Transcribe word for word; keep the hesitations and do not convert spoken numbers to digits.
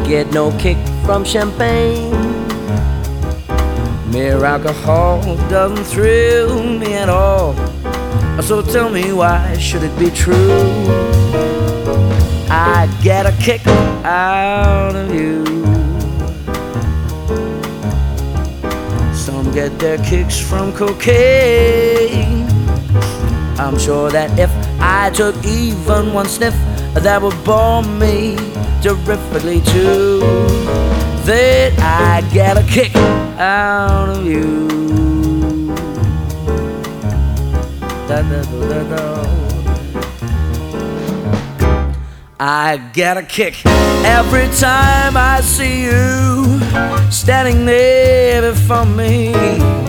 get no kick from champagne. Mere alcohol doesn't thrill me at all. So tell me, why should it be true? I get a kick out of you. Some get their kicks from cocaine. I'm sure that if I took even one sniff, that would bore me terrifically too. That I get a kick out of you. Da, da, da, da, da. I get a kick every time I see you standing there before me.